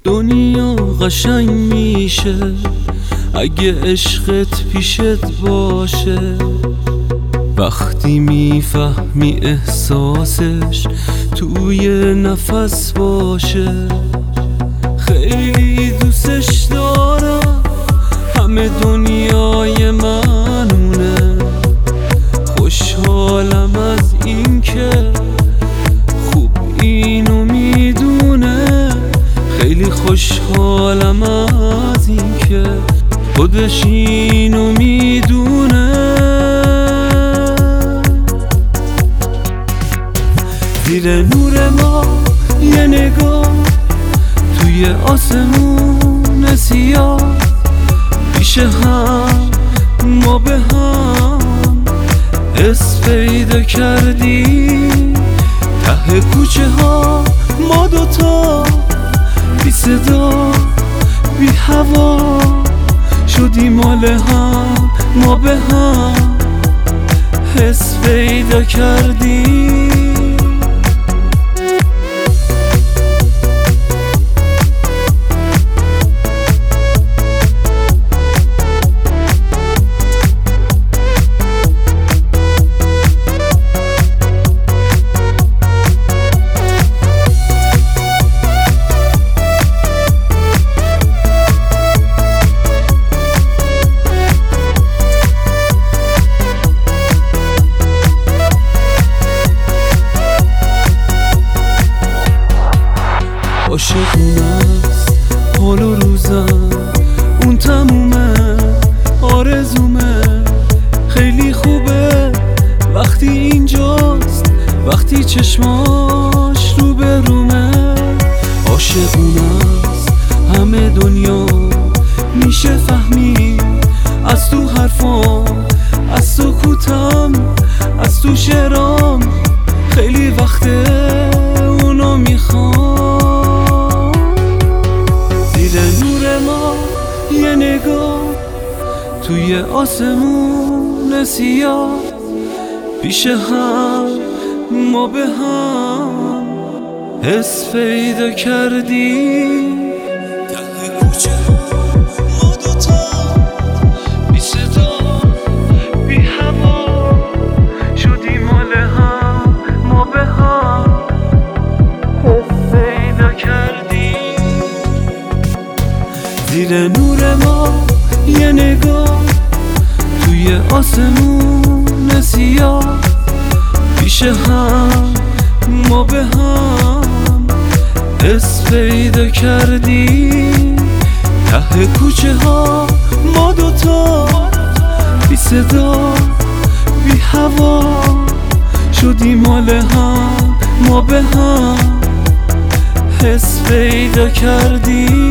دنیا قشنگ میشه اگه عشقت پیشت باشه، وقتی میفهمی احساسش توی نفس باشه. خیلی دوستش دارم، همه دنیای منونه. خوشحالم از این که خوب اینو میدونه. خیلی خوشحالم از این که خودش اینو میدونه. زیر نور ما یه نگاه توی آسمون سیاه، پیش هم ما به هم حس پیدا کردیم. ته کوچه ها ما دوتا بی صدا بی هوا شدیم مال هم، ما به هم حس پیدا کردیم. عاشقونه است حال و روزم، اون تمومه آرزومه. خیلی خوبه وقتی اینجاست، وقتی چشماش رو به رومه. عاشقونه است همه دنیا میشه فهمید از تو حرفام، از سکوتم، از تو شعرام. خیلی وقته اونو میخوام. زیر نور ما یه نگاه توی آسمون سیاه، پیش هم ما به هم حس پیدا کردیم. ته کوچه ما دوتا بی صدا بی هوا شدیم مال هم، ما به هم حس پیدا کردیم. زیر نور ما یه نگاه توی آسمون سیاه، پیش هم ما به هم حس پیدا کردیم. ته کوچه ها ما دوتا بی صدا بی هوا شدیم مال هم، ما به هم حس پیدا کردیم.